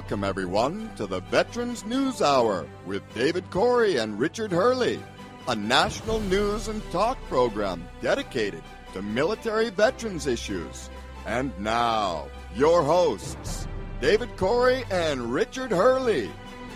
Welcome, everyone, to the Veterans News Hour with David Corey and Richard Hurley, a national news and talk program dedicated to military veterans issues. And now, your hosts, David Corey and Richard Hurley.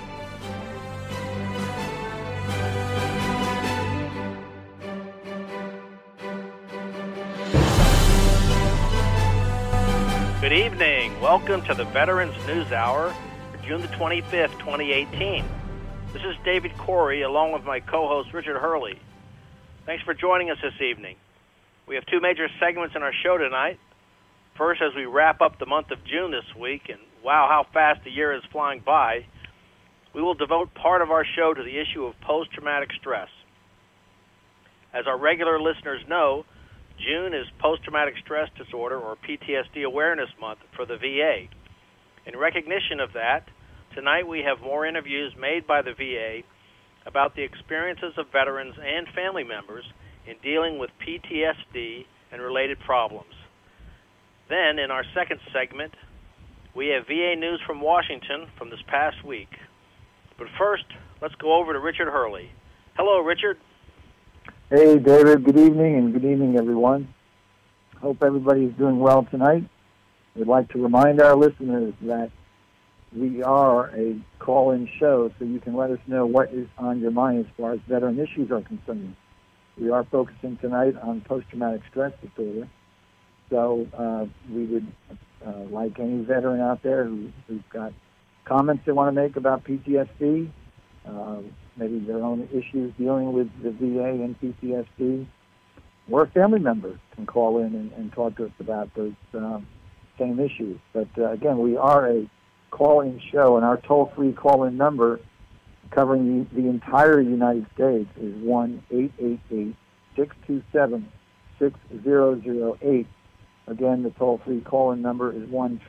Good evening. Welcome to the Veterans News Hour for June the 25th, 2018. This is David Corey along with my co-host Richard Hurley. Thanks for joining us this evening. We have two major segments in our show tonight. First, as we wrap up the month of June this week, and wow, how fast the year is flying by, we will devote part of our show to the issue of post-traumatic stress. As our regular listeners know, June is Post-Traumatic Stress Disorder, or PTSD Awareness Month for the VA. In recognition of that, tonight we have more interviews made by the VA about the experiences of veterans and family members in dealing with PTSD and related problems. Then, in our second segment, we have VA news from Washington from this past week. But first, let's go over to Richard Hurley. Hello, Richard. Hey, David. Good evening, and good evening, everyone. Hope everybody is doing well tonight. We'd like to remind our listeners that we are a call-in show, so you can let us know what is on your mind as far as veteran issues are concerned. We are focusing tonight on post-traumatic stress disorder, so we would like any veteran out there who's got comments they want to make about PTSD, maybe their own issues dealing with the VA and PTSD, or a family member can call in and talk to us about those same issues. But again, we are a call-in show, and our toll-free call-in number covering the entire United States is 1-888-627-6008. Again, the toll-free call-in number is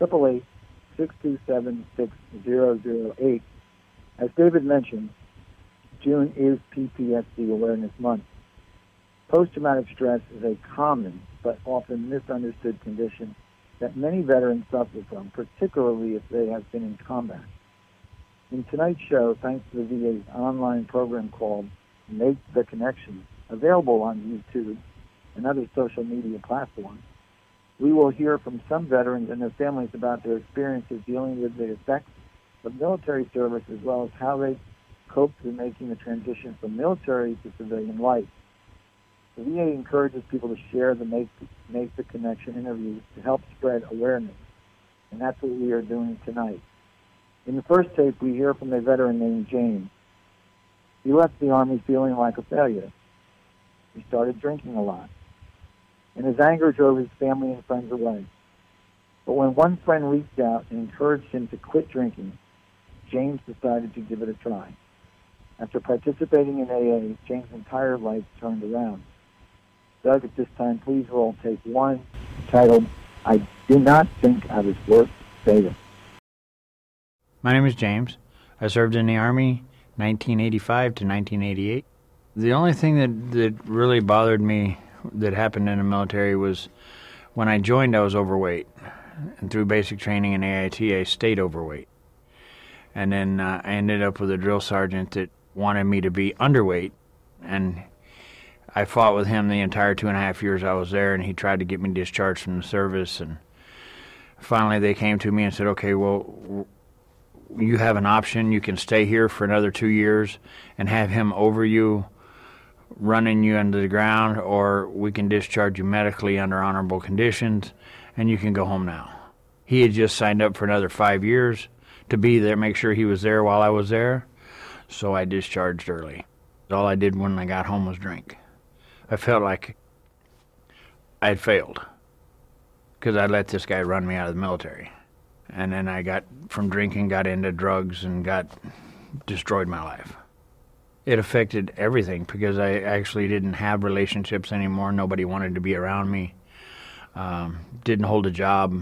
1-888-627-6008. As David mentioned, June is PTSD Awareness Month. Post-traumatic stress is a common but often misunderstood condition that many veterans suffer from, particularly if they have been in combat. In tonight's show, thanks to the VA's online program called Make the Connection, available on YouTube and other social media platforms, we will hear from some veterans and their families about their experiences dealing with the effects of military service, as well as how they coped with making the transition from military to civilian life. The VA encourages people to share the Make the Connection interviews to help spread awareness, and that's what we are doing tonight. In the first tape, we hear from a veteran named James. He left the Army feeling like a failure. He started drinking a lot, and his anger drove his family and friends away. But when one friend reached out and encouraged him to quit drinking, James decided to give it a try. After participating in AA, James' entire life turned around. Doug, at this time, please roll tape one, titled, I Do Not Think I Was Worth Saving. My name is James. I served in the Army 1985 to 1988. The only thing that really bothered me that happened in the military was when I joined, I was overweight. And through basic training in AIT, I stayed overweight. And then I ended up with a drill sergeant that wanted me to be underweight, and I fought with him the entire 2.5 years I was there, and he tried to get me discharged from the service, and finally they came to me and said, okay, well, you have an option. You can stay here for another 2 years and have him over you, running you into the ground, or we can discharge you medically under honorable conditions, and you can go home now. He had just signed up for another 5 years to be there, make sure he was there while I was there, so I discharged early. All I did when I got home was drink. I felt like I had failed because I let this guy run me out of the military. And then I got into drugs and destroyed my life. It affected everything because I actually didn't have relationships anymore. Nobody wanted to be around me. Didn't hold a job.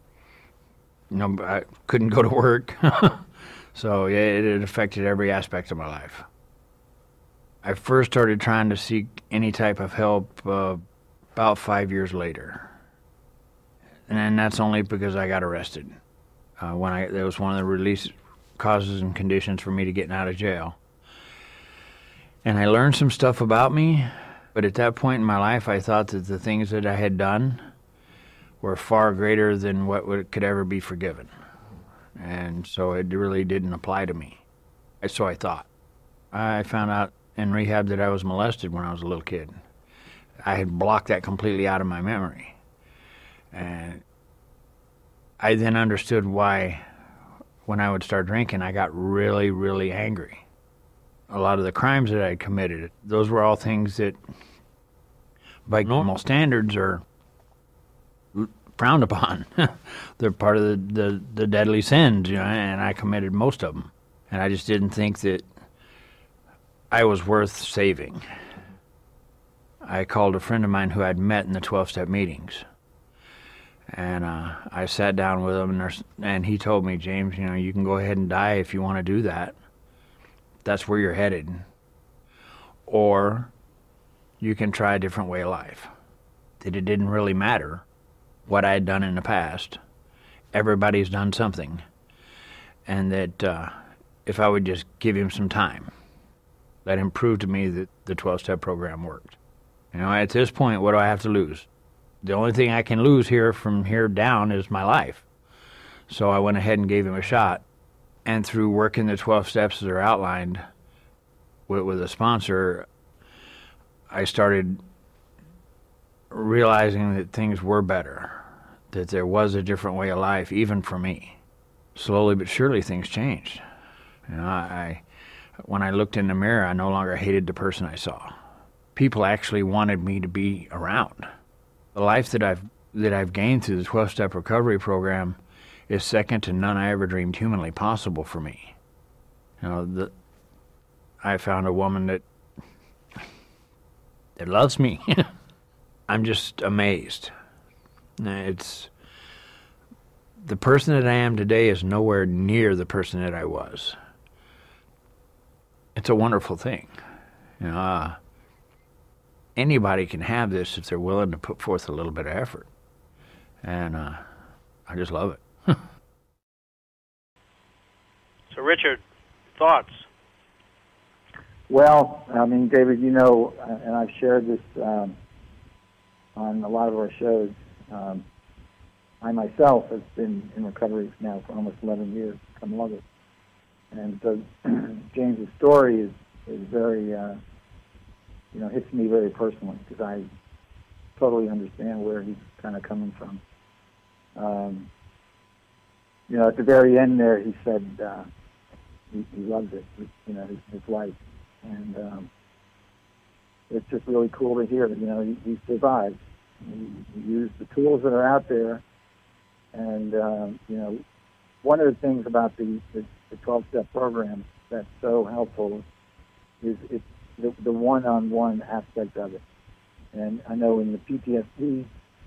I couldn't go to work. So yeah, it affected every aspect of my life. I first started trying to seek any type of help about 5 years later. And that's only because I got arrested. That was one of the release causes and conditions for me to getting out of jail. And I learned some stuff about me, but at that point in my life, I thought that the things that I had done were far greater than what could ever be forgiven. And so it really didn't apply to me. So I thought. I found out in rehab that I was molested when I was a little kid. I had blocked that completely out of my memory. And I then understood why, when I would start drinking, I got really, really angry. A lot of the crimes that I committed, those were all things that, by normal standards, are frowned upon. They're part of the deadly sins, and I committed most of them. And I just didn't think that I was worth saving. I called a friend of mine who I'd met in the 12-step meetings. And I sat down with him, and he told me, James, you can go ahead and die if you want to do that. That's where you're headed. Or you can try a different way of life. That it didn't really matter what I had done in the past. Everybody's done something. And that if I would just give him some time, let him prove to me that the 12-step program worked. At this point, what do I have to lose? The only thing I can lose here from here down is my life. So I went ahead and gave him a shot. And through working the 12 steps that are outlined with a sponsor, I started realizing that things were better, that there was a different way of life, even for me. Slowly but surely, things changed. When I looked in the mirror, I no longer hated the person I saw. People actually wanted me to be around. The life that I've gained through the 12-step recovery program is second to none I ever dreamed humanly possible for me. I found a woman that loves me. I'm just amazed. It's the person that I am today is nowhere near the person that I was. It's a wonderful thing. Anybody can have this if they're willing to put forth a little bit of effort. And I just love it. So, Richard, thoughts? Well, David, and I've shared this on a lot of our shows. I myself have been in recovery now for almost 11 years, come August. And so James's story is very, hits me very personally because I totally understand where he's kind of coming from. At the very end there, he said he loves it, his life. And it's just really cool to hear that, he survived. He used the tools that are out there. And, one of the things about the 12-step program that's so helpful is it's the one-on-one aspect of it. And I know in the PTSD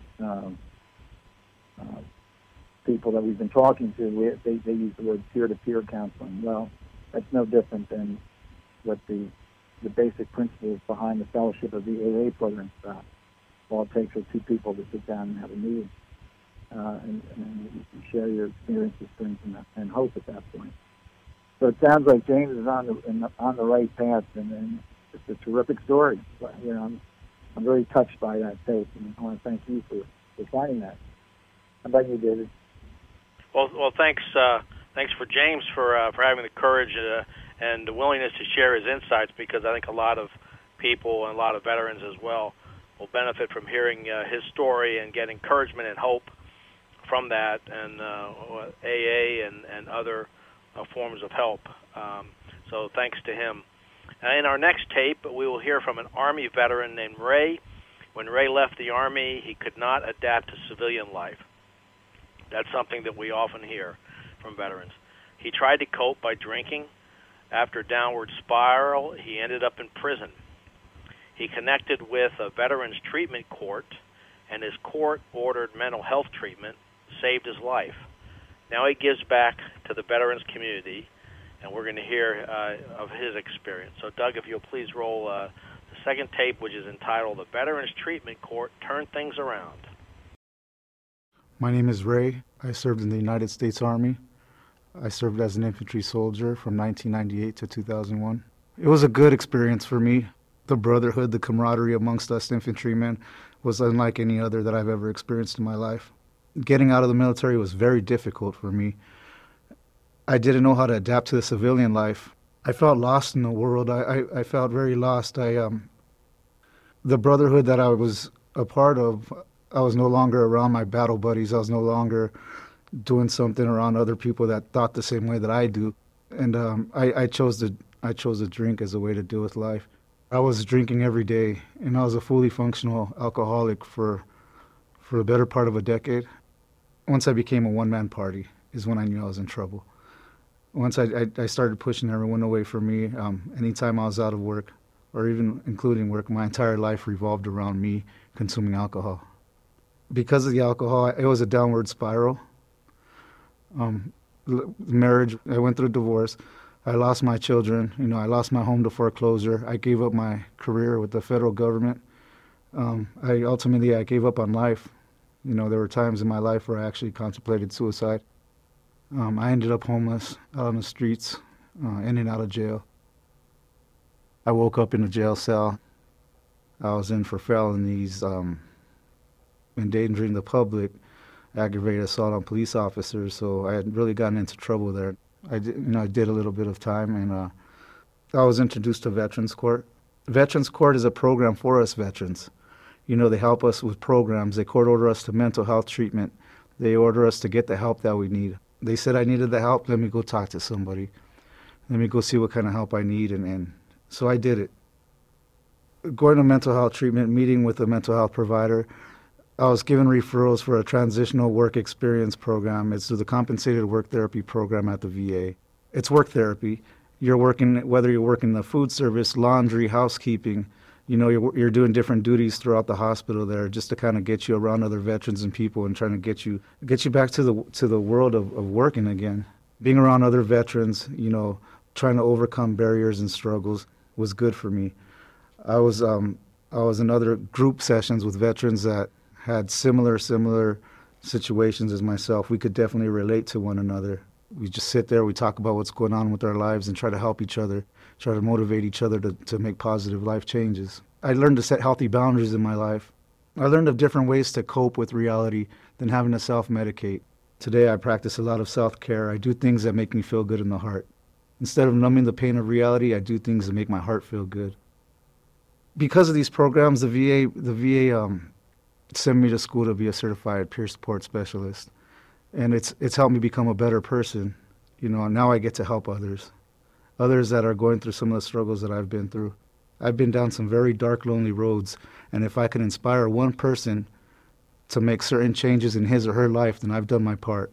people that we've been talking to, they use the word peer-to-peer counseling. Well, that's no different than what the basic principles behind the fellowship of the AA program is about. All it takes are two people to sit down and have a meeting and you share your experiences, strengths, and hope at that point. So it sounds like James is on the right path, and it's a terrific story. I'm very touched by that tape, and I want to thank you for finding that. How about you, David? Well, thanks for James for having the courage and the willingness to share his insights, because I think a lot of people and a lot of veterans as well will benefit from hearing his story and get encouragement and hope from that, and AA and other forms of help. So thanks to him. In our next tape, we will hear from an Army veteran named Ray. When Ray left the Army, he could not adapt to civilian life. That's something that we often hear from veterans. He tried to cope by drinking. After a downward spiral, he ended up in prison. He connected with a veterans treatment court, and his court-ordered mental health treatment saved his life. Now he gives back to the veterans community, and we're going to hear of his experience. So, Doug, if you'll please roll the second tape, which is entitled "The Veterans Treatment Court Turned Things Around." My name is Ray. I served in the United States Army. I served as an infantry soldier from 1998 to 2001. It was a good experience for me. The brotherhood, the camaraderie amongst us infantrymen was unlike any other that I've ever experienced in my life. Getting out of the military was very difficult for me. I didn't know how to adapt to the civilian life. I felt lost in the world. I felt very lost. The brotherhood that I was a part of, I was no longer around my battle buddies. I was no longer doing something around other people that thought the same way that I do. And I chose to drink as a way to deal with life. I was drinking every day, and I was a fully functional alcoholic for the better part of a decade. Once I became a one-man party is when I knew I was in trouble. Once I started pushing everyone away from me, anytime I was out of work, or even including work, my entire life revolved around me consuming alcohol. Because of the alcohol, it was a downward spiral. Marriage, I went through a divorce. I lost my children. I lost my home to foreclosure. I gave up my career with the federal government. I gave up on life. There were times in my life where I actually contemplated suicide. I ended up homeless, out on the streets, in and out of jail. I woke up in a jail cell. I was in for felonies, endangering the public, aggravated assault on police officers, so I had really gotten into trouble there. I did a little bit of time, and I was introduced to Veterans Court. Veterans Court is a program for us veterans. They help us with programs. They court order us to mental health treatment. They order us to get the help that we need. They said I needed the help. Let me go talk to somebody. Let me go see what kind of help I need. And so I did it. Going to mental health treatment, meeting with a mental health provider, I was given referrals for a transitional work experience program. It's the compensated work therapy program at the VA. It's work therapy. You're working, whether you're working the food service, laundry, housekeeping, you're doing different duties throughout the hospital there just to kind of get you around other veterans and people and trying to get you back to the world of working again. Being around other veterans, trying to overcome barriers and struggles was good for me. I was in other group sessions with veterans that had similar situations as myself. We could definitely relate to one another. We just sit there, we talk about what's going on with our lives and try to help each other, try to motivate each other to make positive life changes. I learned to set healthy boundaries in my life. I learned of different ways to cope with reality than having to self-medicate. Today I practice a lot of self-care. I do things that make me feel good in the heart. Instead of numbing the pain of reality, I do things that make my heart feel good. Because of these programs, the VA sent me to school to be a certified peer support specialist. And it's helped me become a better person. Now I get to help others that are going through some of the struggles that I've been through. I've been down some very dark, lonely roads, and if I can inspire one person to make certain changes in his or her life, then I've done my part.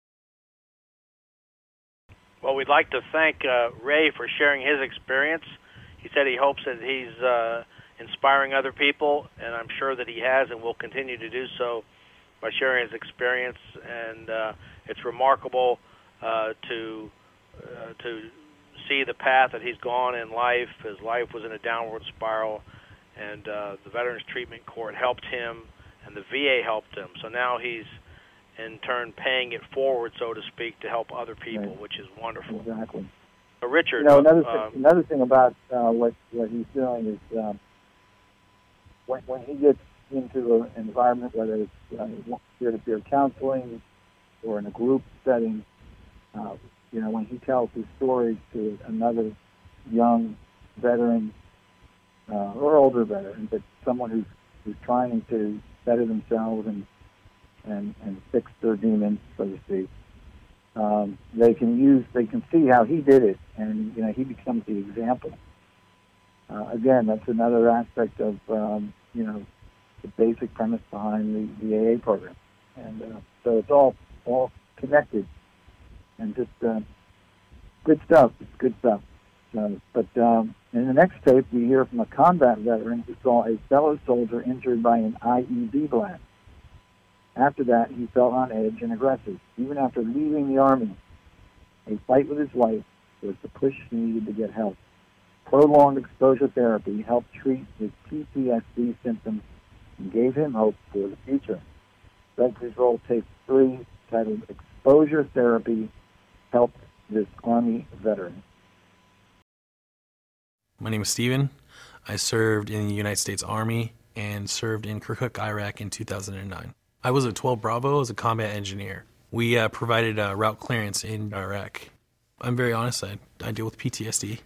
Well, we'd like to thank Ray for sharing his experience. He said he hopes that he's inspiring other people, and I'm sure that he has and will continue to do so by sharing his experience. And it's remarkable to see the path that he's gone in life. His life was in a downward spiral, and the Veterans Treatment Court helped him, and the VA helped him. So now he's, in turn, paying it forward, so to speak, to help other people, right, which is wonderful. Exactly. Richard, another thing about what he's doing is when he gets into an environment, whether it's peer-to-peer counseling or in a group setting, when he tells his stories to another young veteran or older veteran, but someone who's trying to better themselves and fix their demons, so to speak, they can see how he did it, and he becomes the example. Again, that's another aspect of the basic premise behind the AA program, and so it's all connected, and just good stuff. It's good stuff. But in the next tape, we hear from a combat veteran who saw a fellow soldier injured by an IED blast. After that, he felt on edge and aggressive. Even after leaving the Army, a fight with his wife was the push he needed to get help. Prolonged exposure therapy helped treat his PTSD symptoms and gave him hope for the future. Red Control Tape 3, titled Exposure Therapy, helped this Army veteran. My name is Steven. I served in the United States Army and served in Kirkuk, Iraq in 2009. I was at 12 Bravo as a combat engineer. We provided route clearance in Iraq. I'm very honest, I deal with PTSD.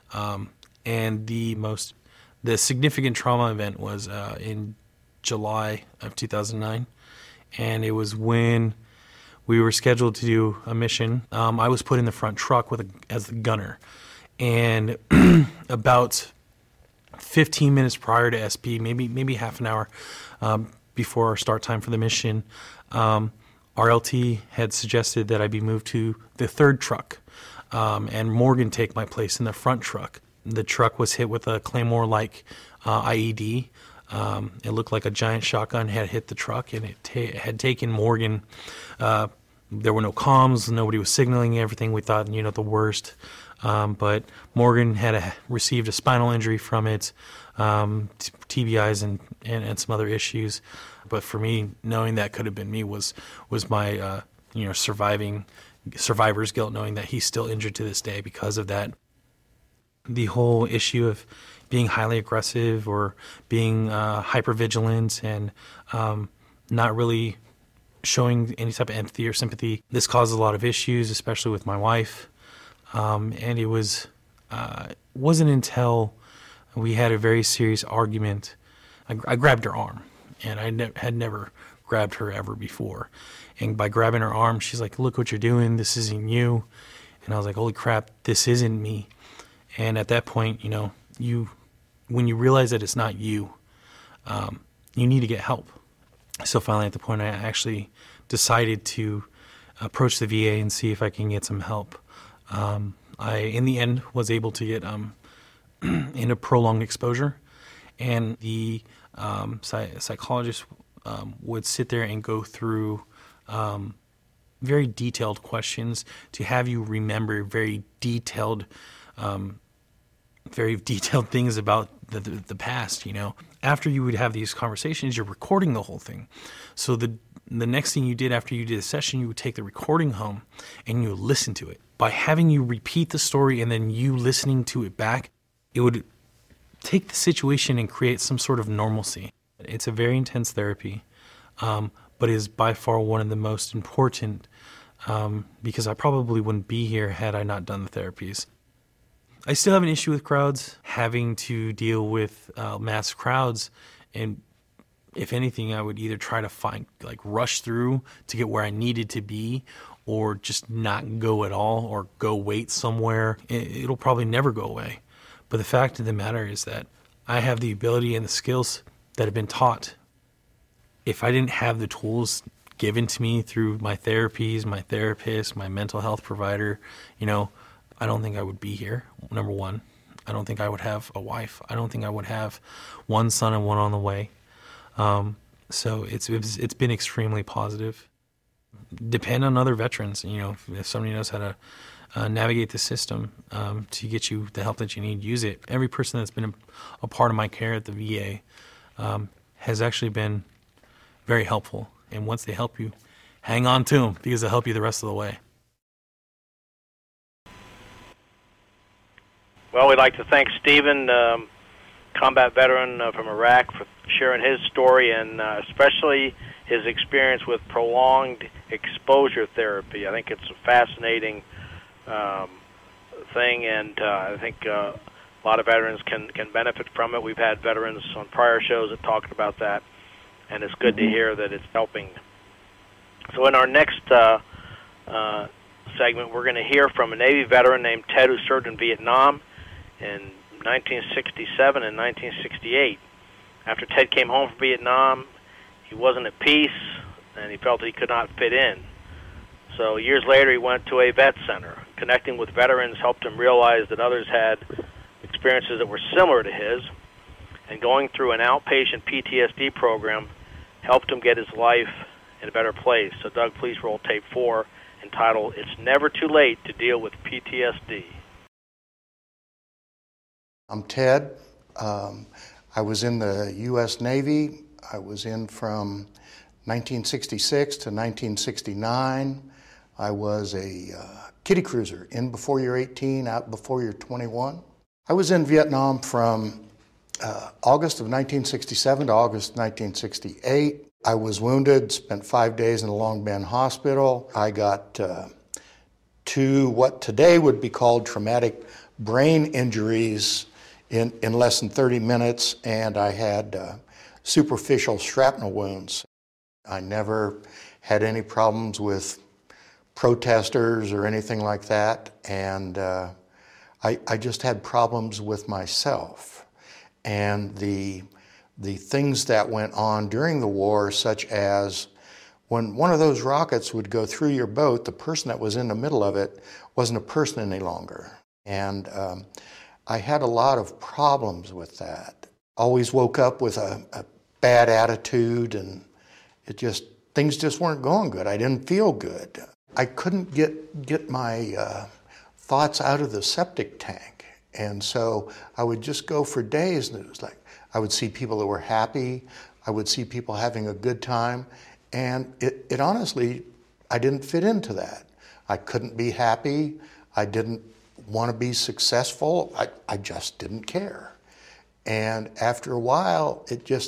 And the significant trauma event was in July of 2009. And it was when we were scheduled to do a mission. I was put in the front truck as the gunner. And about 15 minutes prior to SP, maybe half an hour before our start time for the mission, RLT had suggested that I be moved to the third truck and Morgan take my place in the front truck. The truck was hit with a Claymore-like IED. It looked like a giant shotgun had hit the truck, and it had taken Morgan. There were no comms, nobody was signaling everything. We thought, the worst. But Morgan had received a spinal injury from it, TBIs and some other issues. But for me, knowing that could have been me was my survivor's guilt, knowing that he's still injured to this day because of that. The whole issue of being highly aggressive or being hypervigilant and not really showing any type of empathy or sympathy, this caused a lot of issues, especially with my wife. And it wasn't until we had a very serious argument. I grabbed her arm, and I had never grabbed her ever before. And by grabbing her arm, she's like, "Look what you're doing. This isn't you." And I was like, "Holy crap, this isn't me." And at that point, when you realize that it's not you, you need to get help. So finally, at the point, I actually decided to approach the VA and see if I can get some help. I, in the end, was able to get into prolonged exposure, and the psychologist would sit there and go through very detailed questions to have you remember very detailed things about the past. After you would have these conversations, you're recording the whole thing. So the next thing you did after you did a session, you would take the recording home and you would listen to it. By having you repeat the story and then you listening to it back, it would take the situation and create some sort of normalcy. It's a very intense therapy, but is by far one of the most important because I probably wouldn't be here had I not done the therapies. I still have an issue with crowds, having to deal with mass crowds, and if anything, I would either try to rush through to get where I needed to be, or just not go at all, or go wait somewhere. It'll probably never go away. But the fact of the matter is that I have the ability and the skills that have been taught. If I didn't have the tools given to me through my therapies, my therapist, my mental health provider, I don't think I would be here, number one. I don't think I would have a wife. I don't think I would have one son and one on the way. So it's been extremely positive. Depend on other veterans. If somebody knows how to navigate the system to get you the help that you need, use it. Every person that's been a part of my care at the VA has actually been very helpful. And once they help you, hang on to them because they'll help you the rest of the way. Well, we'd like to thank Stephen, combat veteran from Iraq, for sharing his story and especially his experience with prolonged exposure therapy. I think it's a fascinating thing, and I think a lot of veterans can benefit from it. We've had veterans on prior shows that talked about that, and it's good to hear that it's helping. So in our next segment, we're going to hear from a Navy veteran named Ted who served in Vietnam in 1967 and 1968. After Ted came home from Vietnam, he wasn't at peace, and he felt that he could not fit in. So years later, he went to a vet center. Connecting with veterans helped him realize that others had experiences that were similar to his, and going through an outpatient PTSD program helped him get his life in a better place. So Doug, please roll tape 4, entitled, "It's Never Too Late to Deal with PTSD." I'm Ted. I was in the U.S. Navy. I was in from 1966 to 1969. I was a kiddie cruiser, in before you're 18, out before you're 21. I was in Vietnam from August of 1967 to August 1968. I was wounded, spent 5 days in a Long Binh hospital. I got 2 what today would be called traumatic brain injuries in less than 30 minutes, and I had superficial shrapnel wounds. I never had any problems with protesters or anything like that, and I just had problems with myself. And the things that went on during the war, such as when one of those rockets would go through your boat, the person that was in the middle of it wasn't a person any longer. And I had a lot of problems with that. Always woke up with a bad attitude, and things just weren't going good. I didn't feel good. I couldn't get my thoughts out of the septic tank. And so I would just go for days, and it was like I would see people that were happy. I would see people having a good time. And it honestly, I didn't fit into that. I couldn't be happy. I didn't want to be successful. I just didn't care. And after a while,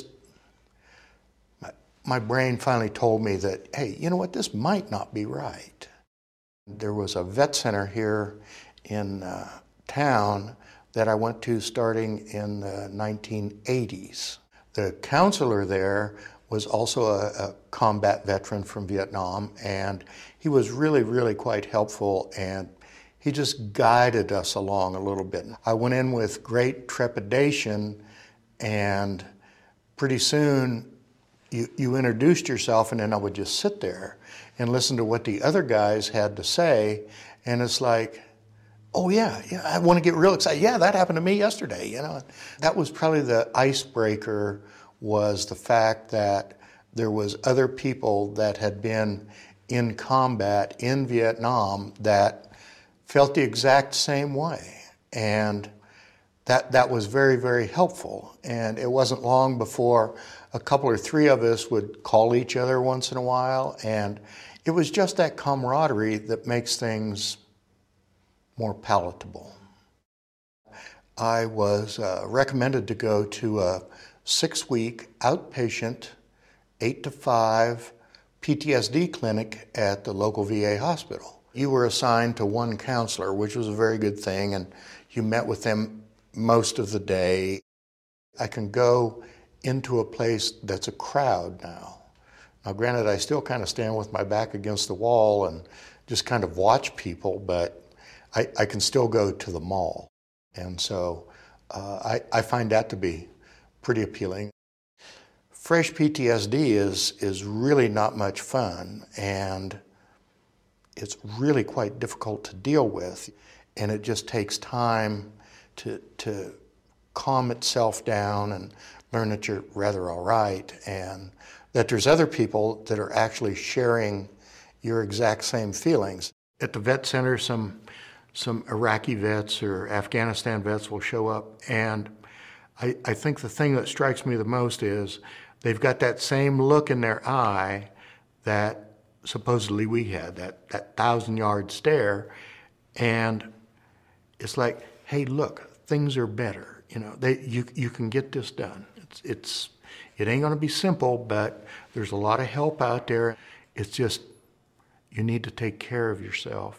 my brain finally told me that, hey, you know what, this might not be right. There was a vet center here in town that I went to starting in the 1980s. The counselor there was also a combat veteran from Vietnam, and he was really, really quite helpful, and he just guided us along a little bit. I went in with great trepidation, and pretty soon you introduced yourself, and then I would just sit there and listen to what the other guys had to say, and it's like, oh yeah, I want to get real excited. Yeah, that happened to me yesterday, you know. That was probably the icebreaker, was the fact that there was other people that had been in combat in Vietnam that felt the exact same way. And that was very, very helpful. And it wasn't long before a couple or 3 of us would call each other once in a while. And it was just that camaraderie that makes things more palatable. I was recommended to go to a 6-week outpatient 8 to 5 PTSD clinic at the local VA hospital. You were assigned to one counselor, which was a very good thing, and you met with them most of the day. I can go into a place that's a crowd now. Now, granted, I still kind of stand with my back against the wall and just kind of watch people, but I can still go to the mall. And so I find that to be pretty appealing. Fresh PTSD is really not much fun, and it's really quite difficult to deal with, and it just takes time to calm itself down and learn that you're rather all right, and that there's other people that are actually sharing your exact same feelings. At the vet center, some Iraqi vets or Afghanistan vets will show up, and I think the thing that strikes me the most is they've got that same look in their eye that supposedly we had, that 1,000-yard stare, and it's like, hey, look, things are better. You know, you can get this done. It ain't going to be simple, but there's a lot of help out there. It's just you need to take care of yourself.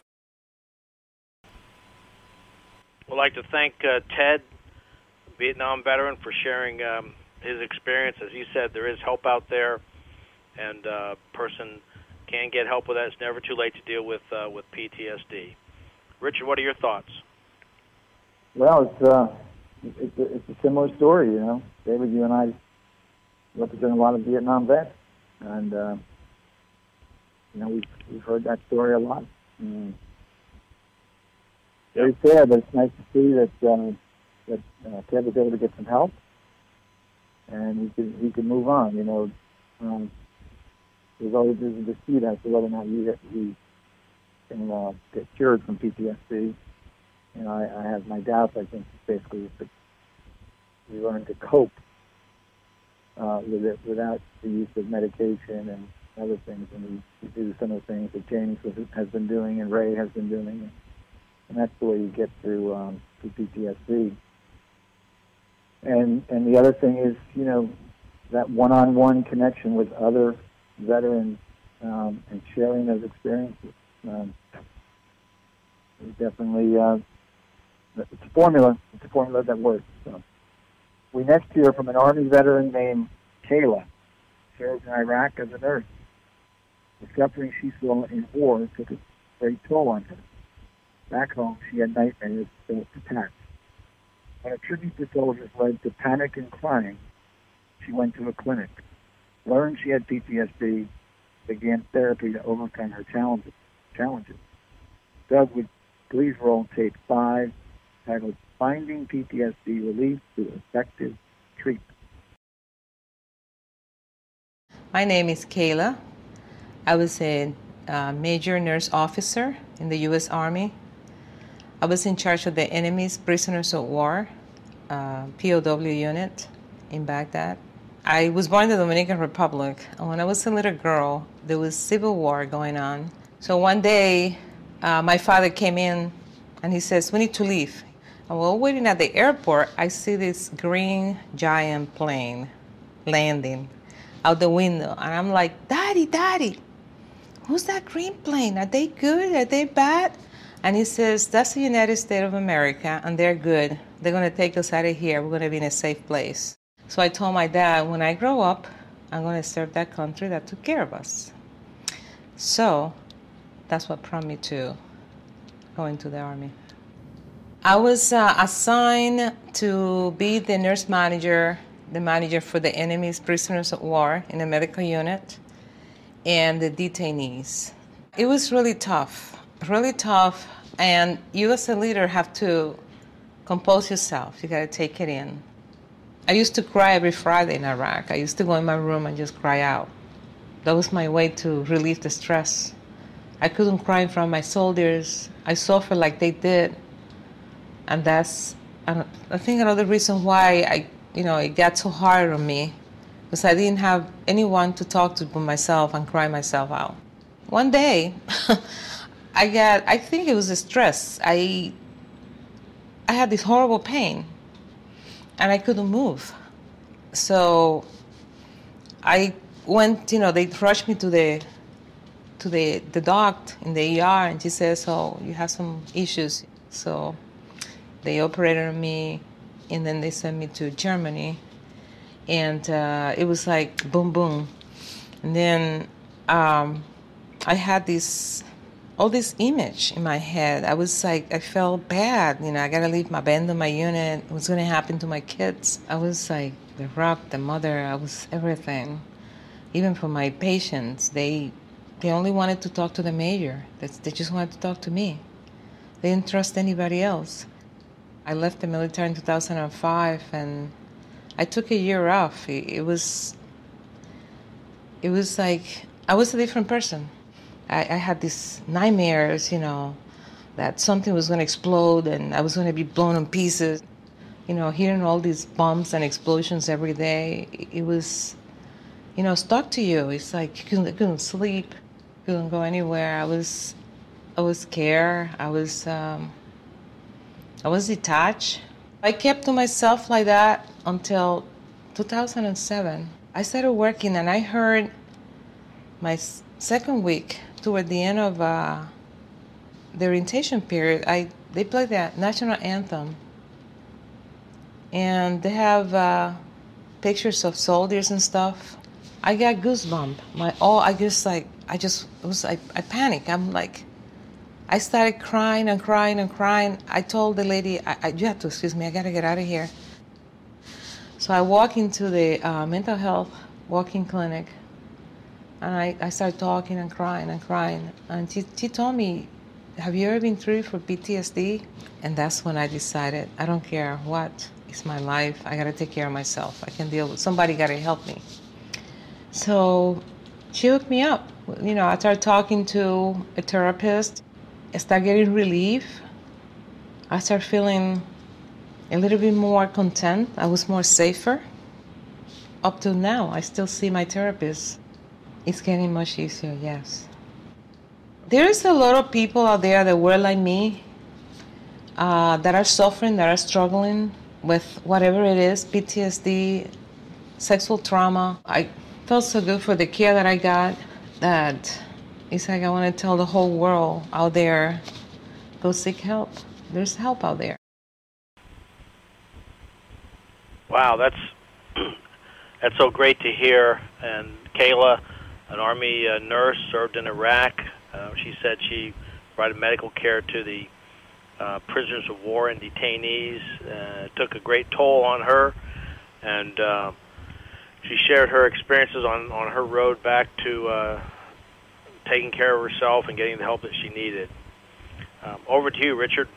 We'd like to thank Ted, Vietnam veteran, for sharing his experience. As you said, there is help out there, and a person can get help with that. It's never too late to deal with PTSD. Richard, what are your thoughts? Well, it's a similar story, you know. David, you and I represent a lot of Vietnam vets, and you know, we've heard that story a lot. Very sad, but it's nice to see that Ted was able to get some help, and he could move on. You know, there's always a dispute as to whether or not he can get cured from PTSD. You know, I have my doubts. I think basically we learn to cope with it without the use of medication and other things, and we do some of the things that James has been doing and Ray has been doing, and that's the way you get through PTSD. And the other thing is, that one-on-one connection with other veterans and sharing those experiences. Definitely, it's a formula. It's a formula that works. So. We next hear from an Army veteran named Kayla, served in Iraq as a nurse. The suffering she saw in war took a great toll on her. Back home, she had nightmares of attacks. When a tribute to soldiers led to panic and crying, she went to a clinic, learned she had PTSD, began therapy to overcome her challenges. Doug would please roll tape 5, titled Finding PTSD Relief Through Effective Treatment. My name is Kayla. I was a major nurse officer in the U.S. Army. I was in charge of the enemy's prisoners of war, POW unit in Baghdad. I was born in the Dominican Republic, and when I was a little girl, there was civil war going on. So one day, my father came in, and he says, "We need to leave." And while waiting at the airport, I see this green giant plane landing out the window. And I'm like, Daddy, who's that green plane? Are they good? Are they bad? And he says, that's the United States of America, and they're good. They're going to take us out of here. We're going to be in a safe place. So I told my dad, when I grow up, I'm going to serve that country that took care of us. So that's what prompted me to go into the Army. I was assigned to be the nurse manager, the manager for the enemy's prisoners of war in the medical unit and the detainees. It was really tough, and you as a leader have to compose yourself. You got to take it in. I used to cry every Friday in Iraq. I used to go in my room and just cry out. That was my way to relieve the stress. I couldn't cry in front of my soldiers. I suffered like they did. And that's, I think, another reason why it got so hard on me, because I didn't have anyone to talk to but myself and cry myself out. One day, I think it was the stress. I had this horrible pain, and I couldn't move. So I went, they rushed me to the doc in the ER, and she says, "Oh, you have some issues." So they operated on me, and then they sent me to Germany, and it was like boom, boom. And then I had all this image in my head. I was like, I felt bad. I got to leave my band on my unit. What's going to happen to my kids? I was like the rock, the mother. I was everything. Even for my patients, they only wanted to talk to the major. They just wanted to talk to me. They didn't trust anybody else. I left the military in 2005, and I took a year off. It was like I was a different person. I had these nightmares, that something was going to explode and I was going to be blown in pieces. Hearing all these bombs and explosions every day, it was, stuck to you. It's like you couldn't sleep, couldn't go anywhere. I was scared. I was detached. I kept to myself like that until 2007. I started working, and I heard my second week, toward the end of the orientation period, they played the national anthem. And they have pictures of soldiers and stuff. I got goosebumps. I panicked. I'm like, I started crying and crying and crying. I told the lady, you have to excuse me, I got to get out of here. So I walked into the mental health walk-in clinic, and I started talking and crying and crying. And she told me, have you ever been treated for PTSD? And that's when I decided, I don't care what, it's my life. I got to take care of myself. I can deal with, somebody got to help me. So she hooked me up. I started talking to a therapist. I started getting relief. I started feeling a little bit more content. I was more safer. Up to now, I still see my therapist It's getting much easier, yes. There's a lot of people out there that were like me, that are suffering, that are struggling with whatever it is, PTSD, sexual trauma. I felt so good for the care that I got that it's like I want to tell the whole world out there, go seek help. There's help out there. Wow, that's so great to hear. And Kayla, an Army nurse, served in Iraq. She said she provided medical care to the prisoners of war and detainees. It took a great toll on her, and she shared her experiences on her road back to taking care of herself and getting the help that she needed. Over to you, Richard.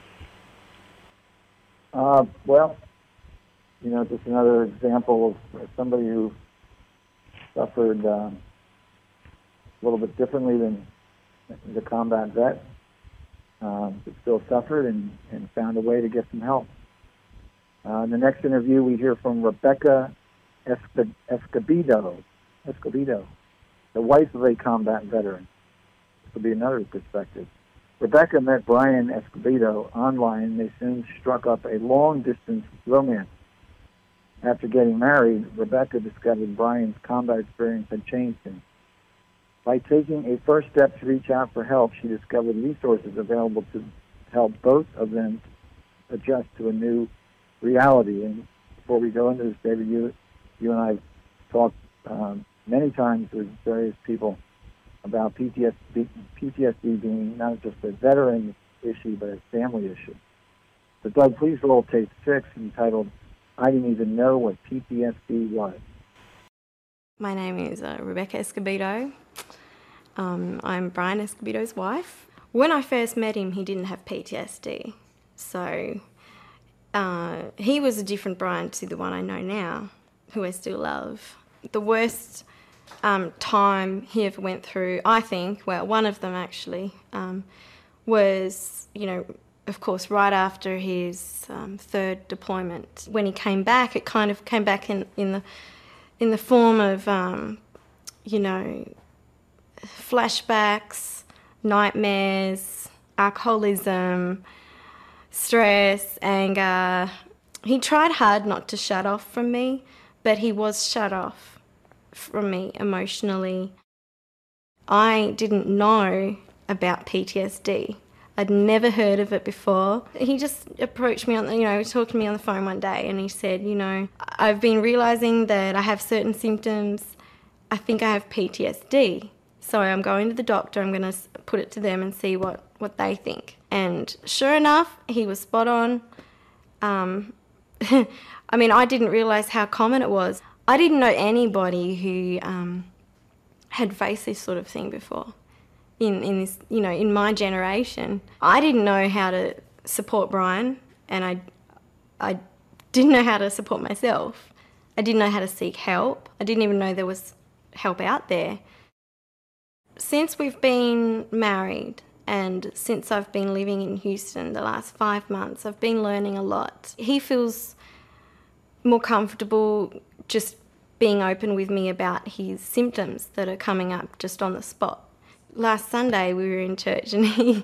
Well, just another example of somebody who suffered a little bit differently than the combat vet, but still suffered and found a way to get some help. In the next interview, we hear from Rebecca Escobedo, the wife of a combat veteran. This will be another perspective. Rebecca met Brian Escobedo online, and they soon struck up a long-distance romance. After getting married, Rebecca discovered Brian's combat experience had changed him. By taking a first step to reach out for help, she discovered resources available to help both of them adjust to a new reality. And before we go into this, David, you and I have talked many times with various people about PTSD being not just a veteran issue, but a family issue. So Doug, please roll tape 6, entitled, I Didn't Even Know What PTSD Was. My name is Rebecca Escobedo. I'm Brian Escobedo's wife. When I first met him, he didn't have PTSD. So he was a different Brian to the one I know now, who I still love. The worst time he ever went through, I think, well, one of them actually, was, of course, right after his third deployment. When he came back, it kind of came back in the form of, flashbacks, nightmares, alcoholism, stress, anger. He tried hard not to shut off from me, but he was shut off from me emotionally. I didn't know about PTSD. I'd never heard of it before. He just approached me talked to me on the phone one day, and he said, I've been realising that I have certain symptoms. I think I have PTSD. So I'm going to the doctor. I'm going to put it to them and see what they think. And sure enough, he was spot on. I didn't realise how common it was. I didn't know anybody who had faced this sort of thing before. In this, in my generation, I didn't know how to support Brian, and I didn't know how to support myself. I didn't know how to seek help. I didn't even know there was help out there. Since we've been married and since I've been living in Houston the last 5 months, I've been learning a lot. He feels more comfortable just being open with me about his symptoms that are coming up just on the spot. Last Sunday we were in church, and we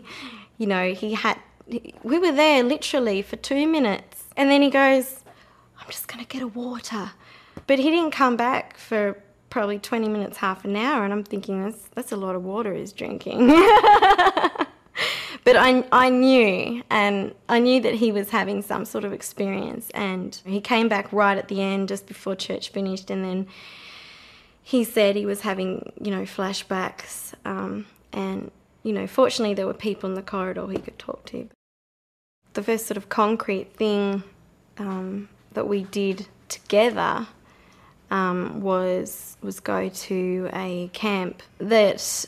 were there literally for 2 minutes, and then he goes, I'm just going to get a water. But he didn't come back for probably 20 minutes, half an hour, and I'm thinking, that's a lot of water he's drinking. But I knew that he was having some sort of experience, and he came back right at the end, just before church finished, and then he said he was having, flashbacks, and, fortunately there were people in the corridor he could talk to. The first sort of concrete thing that we did together was go to a camp that,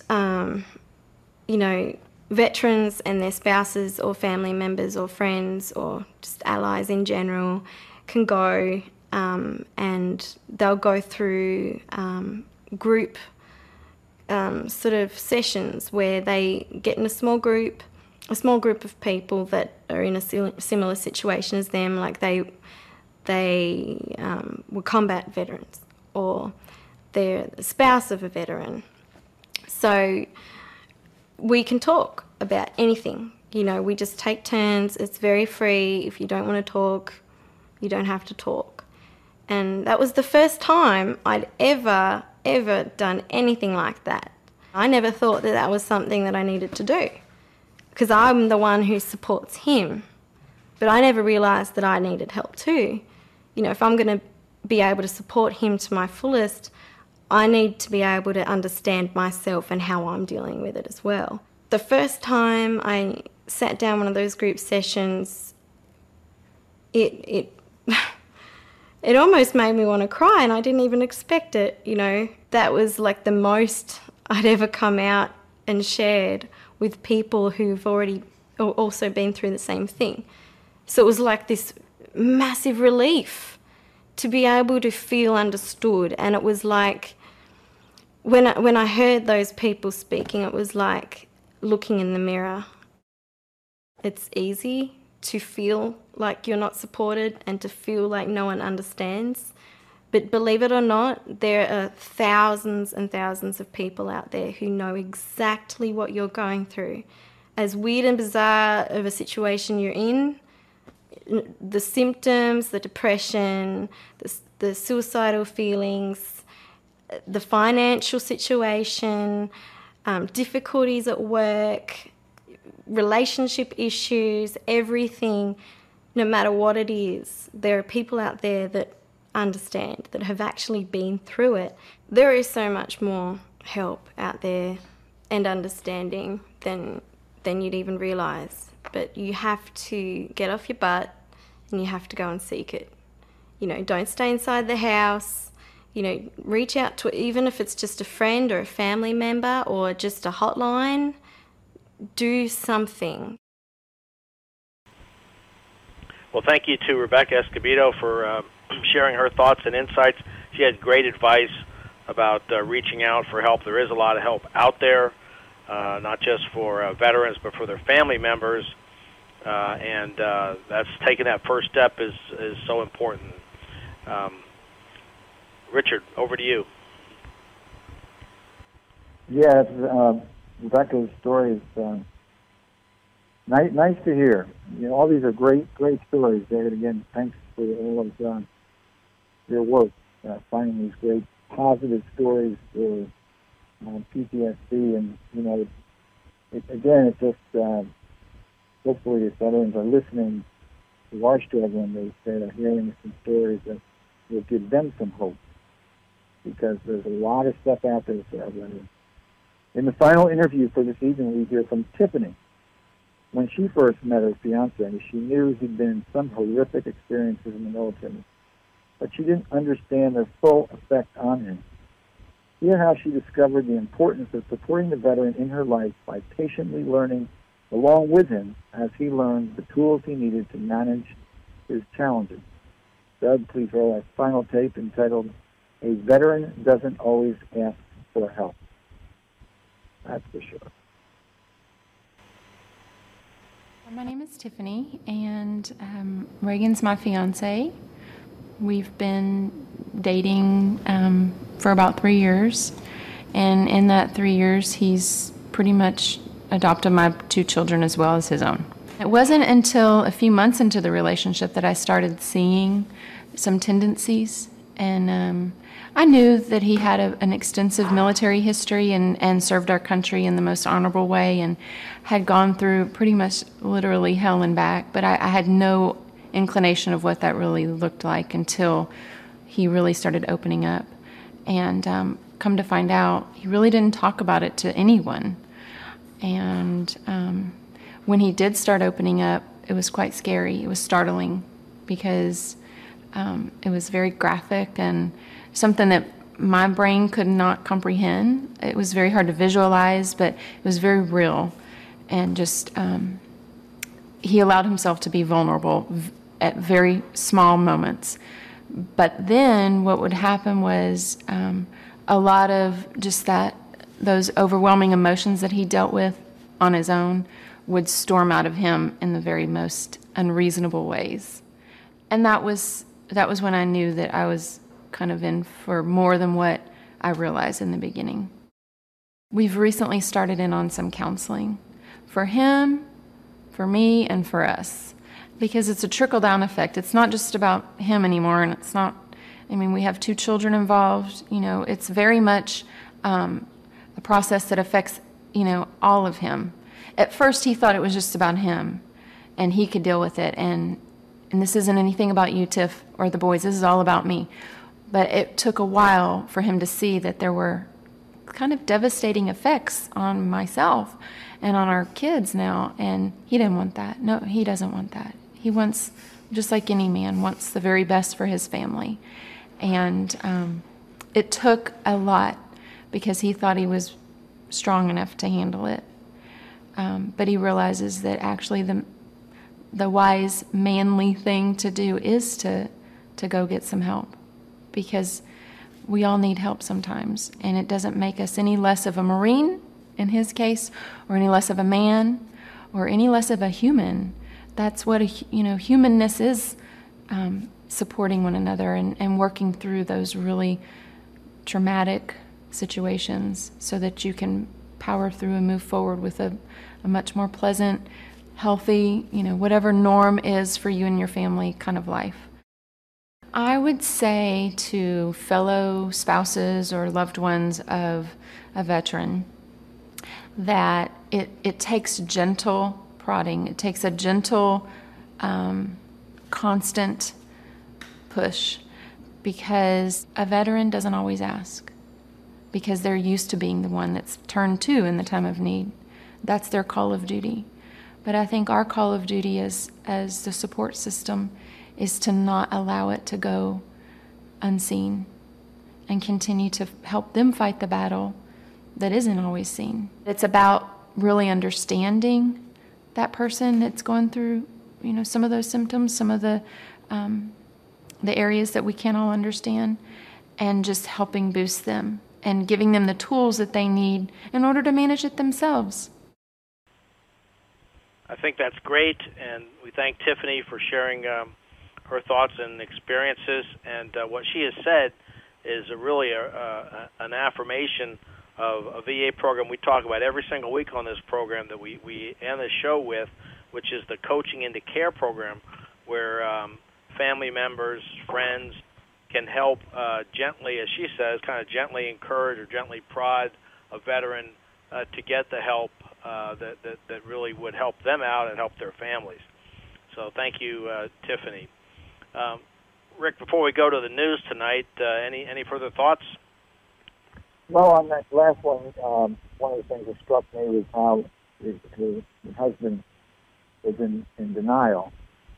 veterans and their spouses or family members or friends or just allies in general can go, and they'll go through group sort of sessions where they get in a small group of people that are in a similar situation as them, like they were combat veterans or they're the spouse of a veteran. So we can talk about anything. You know, we just take turns. It's very free. If you don't want to talk, you don't have to talk. And that was the first time I'd ever done anything like that. I never thought that that was something that I needed to do, because I'm the one who supports him. But I never realised that I needed help too. You know, if I'm going to be able to support him to my fullest, I need to be able to understand myself and how I'm dealing with it as well. The first time I sat down one of those group sessions, it almost made me want to cry, and I didn't even expect it, you know. That was like the most I'd ever come out and shared with people who've already also been through the same thing. So it was like this massive relief to be able to feel understood. And it was like, when I heard those people speaking, it was like looking in the mirror. It's easy to feel like you're not supported and to feel like no one understands. But believe it or not, there are thousands and thousands of people out there who know exactly what you're going through. As weird and bizarre of a situation you're in, the symptoms, the depression, the suicidal feelings, the financial situation, difficulties at work, relationship issues, everything, no matter what it is, there are people out there that understand, that have actually been through it. There is so much more help out there and understanding than you'd even realise. But you have to get off your butt and you have to go and seek it. You know, don't stay inside the house. You know, reach out to, even if it's just a friend or a family member or just a hotline, do something. Well, thank you to Rebecca Escobedo for sharing her thoughts and insights. She had great advice about reaching out for help. There is a lot of help out there, not just for veterans, but for their family members. And that's taking that first step is so important. Richard, over to you. Yes, Rebecca's story is nice to hear. You know, all these are great stories, David. Again, thanks for all of your work, finding these great positive stories for PTSD. And, you know, it just, hopefully if veterans are listening who are struggling, they're hearing some stories that will give them some hope, because there's a lot of stuff out there for our veterans. In the final interview for this evening, we hear from Tiffany. When she first met her fiancé, she knew he'd been in some horrific experiences in the military, but she didn't understand their full effect on him. Hear how she discovered the importance of supporting the veteran in her life by patiently learning along with him as he learned the tools he needed to manage his challenges. Doug, please roll our final tape entitled, "A Veteran Doesn't Always Ask for Help." That's for sure. My name is Tiffany, and Reagan's my fiance. We've been dating for about 3 years, and in that 3 years, he's pretty much adopted my 2 children as well as his own. It wasn't until a few months into the relationship that I started seeing some tendencies, and I knew that he had an extensive military history and served our country in the most honorable way and had gone through pretty much literally hell and back, but I had no inclination of what that really looked like until he really started opening up. And come to find out, he really didn't talk about it to anyone. And when he did start opening up, it was quite scary. It was startling because it was very graphic and something that my brain could not comprehend. It was very hard to visualize, but it was very real. And just he allowed himself to be vulnerable at very small moments. But then what would happen was a lot of just those overwhelming emotions that he dealt with on his own would storm out of him in the very most unreasonable ways. And that was when I knew that I was kind of in for more than what I realized in the beginning. We've recently started in on some counseling for him, for me, and for us, because it's a trickle-down effect. It's not just about him anymore, and it's not, we have 2 children involved. It's very much a process that affects, all of him. At first, he thought it was just about him, and he could deal with it, and this isn't anything about you, Tiff, or the boys. This is all about me. But it took a while for him to see that there were kind of devastating effects on myself and on our kids now, and he didn't want that. No, he doesn't want that. He wants, just like any man, wants the very best for his family. And it took a lot because he thought he was strong enough to handle it. But he realizes that actually the wise, manly thing to do is to go get some help, because we all need help sometimes, and it doesn't make us any less of a Marine in his case, or any less of a man, or any less of a human. That's what humanness is, supporting one another and working through those really traumatic situations so that you can power through and move forward with a much more pleasant, healthy, whatever norm is for you and your family kind of life. I would say to fellow spouses or loved ones of a veteran that it takes gentle prodding. It takes a gentle, constant push, because a veteran doesn't always ask, because they're used to being the one that's turned to in the time of need. That's their call of duty. But I think our call of duty as the support system is to not allow it to go unseen and continue to help them fight the battle that isn't always seen. It's about really understanding that person that's going through, some of those symptoms, some of the areas that we can't all understand, and just helping boost them and giving them the tools that they need in order to manage it themselves. I think that's great, and we thank Tiffany for sharing her thoughts and experiences, and what she has said is really an affirmation of a VA program we talk about every single week on this program that we end the show with, which is the Coaching into Care program, where family members, friends can help gently, as she says, kind of gently encourage or gently prod a veteran to get the help that really would help them out and help their families. So thank you, Tiffany. Rick, before we go to the news tonight, any further thoughts? Well, on that last one, one of the things that struck me was how her husband was in denial.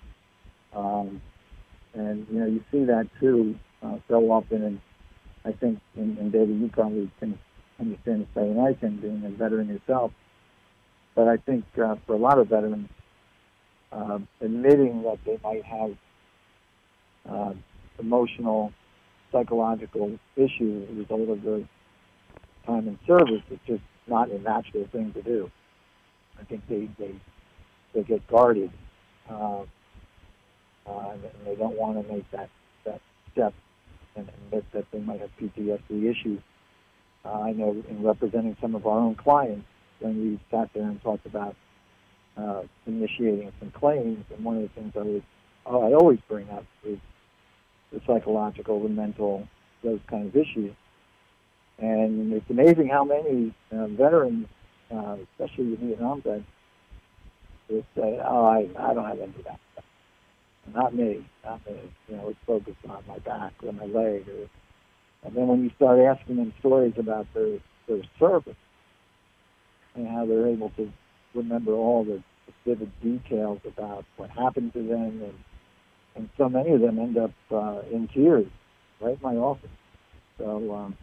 And, you see that, too, so often. And I think, and David, you probably can understand this better than I can, being a veteran yourself. But I think for a lot of veterans, admitting that they might have emotional, psychological issues as a result of their time in service is just not a natural thing to do. I think they get guarded, and they don't want to make that step and admit that they might have PTSD issues. I know in representing some of our own clients, when we sat there and talked about initiating some claims, and one of the things I always bring up is the psychological, the mental, those kind of issues. And it's amazing how many veterans, especially the Vietnam vets, will say, I don't have any of that stuff. Not me. It's focused on my back or my leg. And then when you start asking them stories about their service and how they're able to remember all the vivid details about what happened to them, and so many of them end up in tears right in my office. So,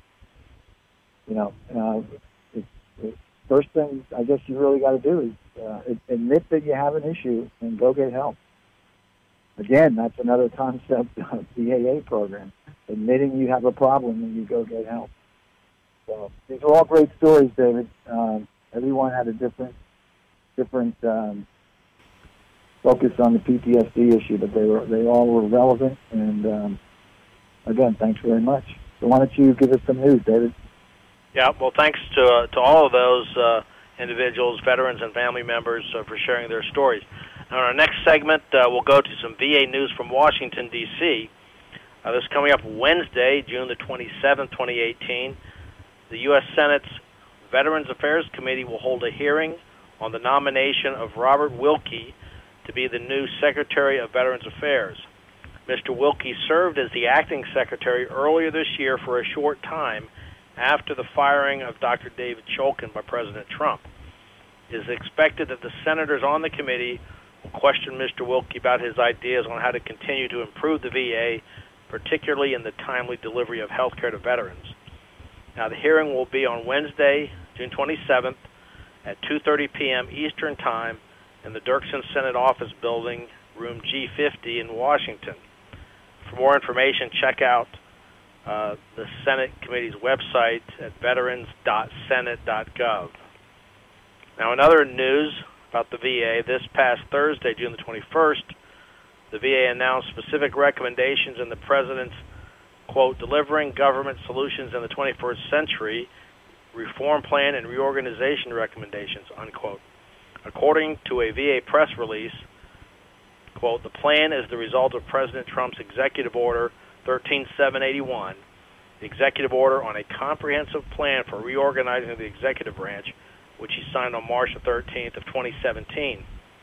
first thing I guess you really got to do is admit that you have an issue and go get help. Again, that's another concept of the AA program, admitting you have a problem and you go get help. So these are all great stories, David. Everyone had a different focus on the PTSD issue, but they all were relevant. And again, thanks very much. So why don't you give us some news, David? Yeah, well, thanks to all of those individuals, veterans and family members, for sharing their stories. Now, in our next segment, we'll go to some VA news from Washington, D.C. This is coming up Wednesday, June the 27th, 2018. The U.S. Senate's Veterans Affairs Committee will hold a hearing on the nomination of Robert Wilkie to be the new Secretary of Veterans Affairs. Mr. Wilkie served as the acting secretary earlier this year for a short time after the firing of Dr. David Shulkin by President Trump. It is expected that the senators on the committee will question Mr. Wilkie about his ideas on how to continue to improve the VA, particularly in the timely delivery of health care to veterans. Now, the hearing will be on Wednesday, June 27th at 2:30 p.m. Eastern Time in the Dirksen Senate Office Building, room G50 in Washington. For more information, check out the Senate Committee's website at veterans.senate.gov. Now, in other news about the VA, this past Thursday, June the 21st, the VA announced specific recommendations in the President's, quote, Delivering Government Solutions in the 21st Century Reform Plan and Reorganization Recommendations, unquote. According to a VA press release, quote, the plan is the result of President Trump's Executive Order 13781, the executive order on a comprehensive plan for reorganizing the executive branch, which he signed on March 13th of 2017.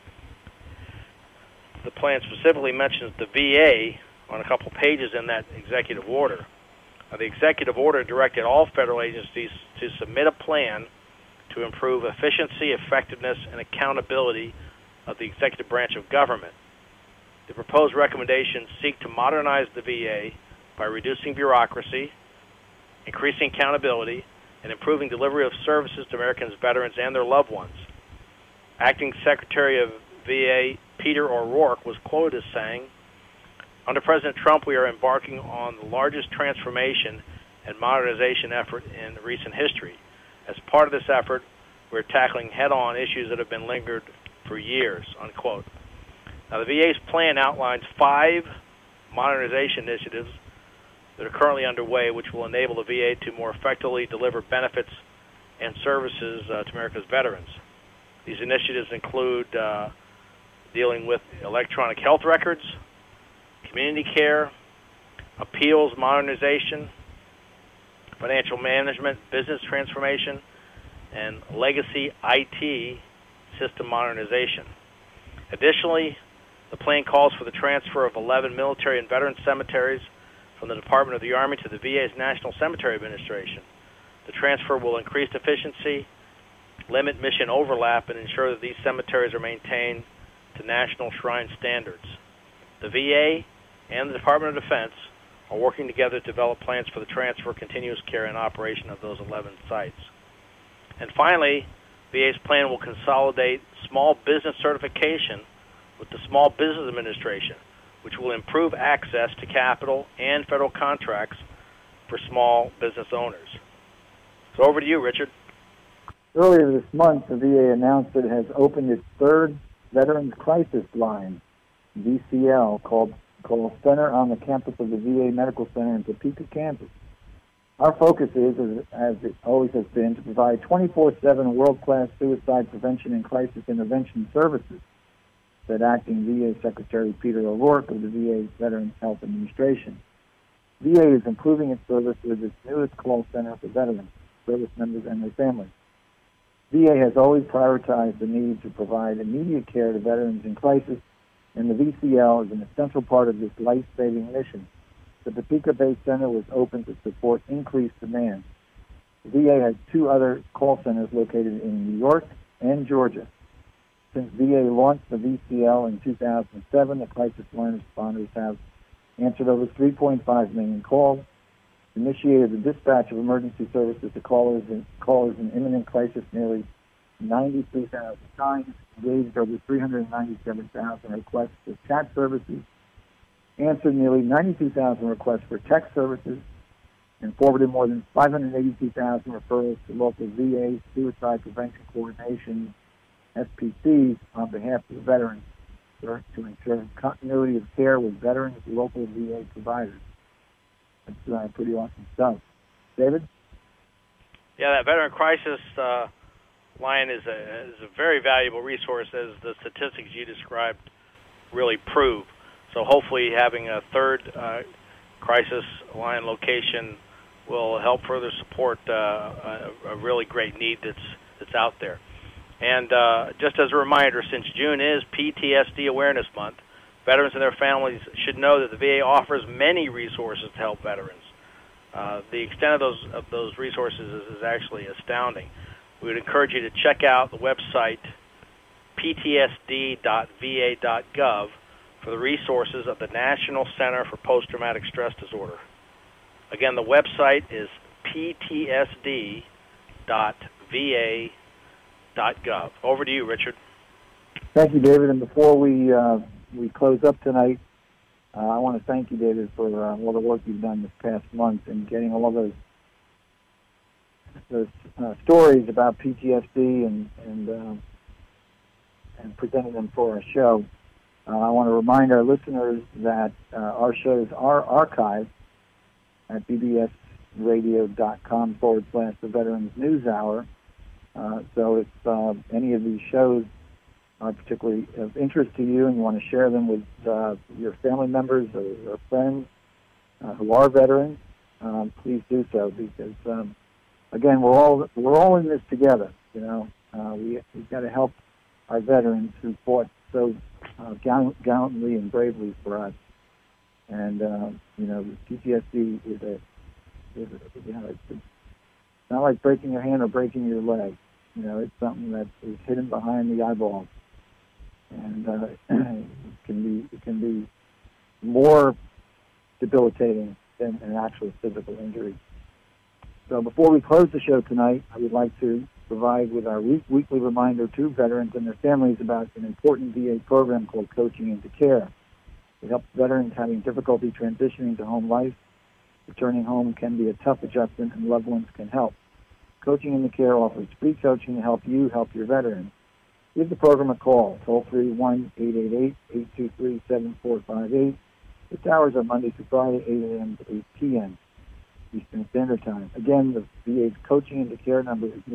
The plan specifically mentions the VA on a couple pages in that executive order. The executive order directed all federal agencies to submit a plan to improve efficiency, effectiveness, and accountability of the executive branch of government. The proposed recommendations seek to modernize the VA by reducing bureaucracy, increasing accountability, and improving delivery of services to Americans, veterans, and their loved ones. Acting Secretary of VA Peter O'Rourke was quoted as saying, under President Trump, we are embarking on the largest transformation and modernization effort in recent history. As part of this effort, we're tackling head-on issues that have been lingered for years, unquote. Now, the VA's plan outlines 5 modernization initiatives that are currently underway, which will enable the VA to more effectively deliver benefits and services to America's veterans. These initiatives include dealing with electronic health records, community care, appeals modernization, financial management, business transformation, and legacy IT system modernization. Additionally, the plan calls for the transfer of 11 military and veteran cemeteries from the Department of the Army to the VA's National Cemetery Administration. The transfer will increase efficiency, limit mission overlap, and ensure that these cemeteries are maintained to national shrine standards. The VA and the Department of Defense are working together to develop plans for the transfer, continuous care, and operation of those 11 sites. And finally, VA's plan will consolidate small business certification with the Small Business Administration, which will improve access to capital and federal contracts for small business owners. So over to you, Richard. Earlier this month, the VA announced that it has opened its third Veterans Crisis Line, VCL, called Center on the campus of the VA Medical Center in Topeka, Kansas. Our focus is, as it always has been, to provide 24/7 world-class suicide prevention and crisis intervention services, said Acting VA Secretary Peter O'Rourke of the VA Veterans Health Administration. VA is improving its service with its newest call center for veterans, service members, and their families. VA has always prioritized the need to provide immediate care to veterans in crisis, and the VCL is an essential part of this life-saving mission. The Topeka-based center was opened to support increased demand. The VA has 2 other call centers located in New York and Georgia. Since VA launched the VCL in 2007, the crisis line responders have answered over 3.5 million calls, initiated the dispatch of emergency services to callers in imminent crisis nearly 93,000 times, engaged over 397,000 requests for chat services, answered nearly 92,000 requests for text services, and forwarded more than 582,000 referrals to local VA suicide prevention coordination SPCs on behalf of the veterans to ensure continuity of care with veterans local VA providers. It's pretty awesome stuff. David? Yeah, that Veteran Crisis line is a very valuable resource, as the statistics you described really prove. So hopefully having a third crisis line location will help further support a really great need that's out there. And just as a reminder, since June is PTSD Awareness Month, veterans and their families should know that the VA offers many resources to help veterans. The extent of those resources is actually astounding. We would encourage you to check out the website ptsd.va.gov for the resources of the National Center for Post-Traumatic Stress Disorder. Again, the website is ptsd.va.gov. Over to you, Richard. Thank you, David. And before we close up tonight, I want to thank you, David, for all the work you've done this past month and getting all of those stories about PTSD and presenting them for our show. I want to remind our listeners that our shows are archived at bbsradio.com/The Veterans News Hour. So if any of these shows are particularly of interest to you and you want to share them with your family members or friends who are veterans, please do so, because again, we're all in this together. We've got to help our veterans who fought so gallantly and bravely for us. And PTSD is it's not like breaking your hand or breaking your leg. It's something that is hidden behind the eyeballs, and it can be more debilitating than an actual physical injury. So before we close the show tonight, I would like to provide with our weekly reminder to veterans and their families about an important VA program called Coaching into Care. It helps veterans having difficulty transitioning to home life. Returning home can be a tough adjustment, and loved ones can help. Coaching into Care offers free coaching to help you help your veterans. Give the program a call, toll-free 1-888-823-7458. Its hours are Monday through Friday, 8 a.m. to 8 p.m. Eastern Standard Time. Again, the VA's Coaching into Care number is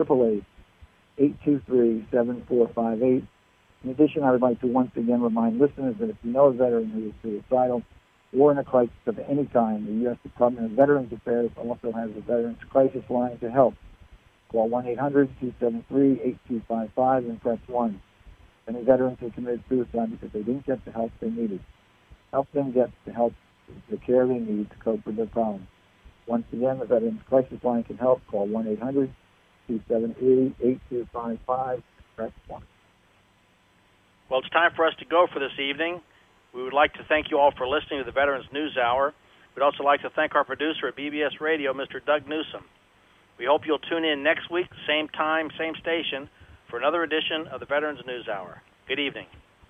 1-888-823-7458. In addition, I would like to once again remind listeners that if you know a veteran who is suicidal or in a crisis of any kind, the U.S. Department of Veterans Affairs also has a Veterans Crisis Line to help. Call 1-800-273-8255 and press 1. Many veterans have committed suicide because they didn't get the help they needed. Help them get the help, the care they need to cope with their problems. Once again, the Veterans Crisis Line can help. Call 1-800-273-8255. Press 1. Well, it's time for us to go for this evening. We would like to thank you all for listening to the Veterans News Hour. We'd also like to thank our producer at BBS Radio, Mr. Doug Newsom. We hope you'll tune in next week, same time, same station, for another edition of the Veterans News Hour. Good evening.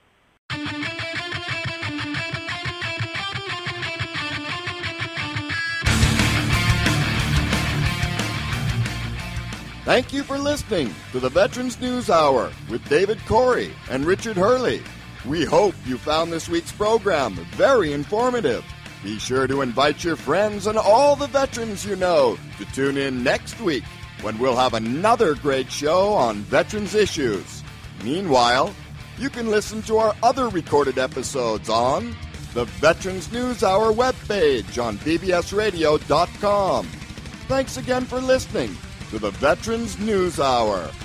Thank you for listening to the Veterans News Hour with David Corey and Richard Hurley. We hope you found this week's program very informative. Be sure to invite your friends and all the veterans you know to tune in next week when we'll have another great show on veterans issues. Meanwhile, you can listen to our other recorded episodes on the Veterans News Hour webpage on bbsradio.com. Thanks again for listening to the Veterans News Hour.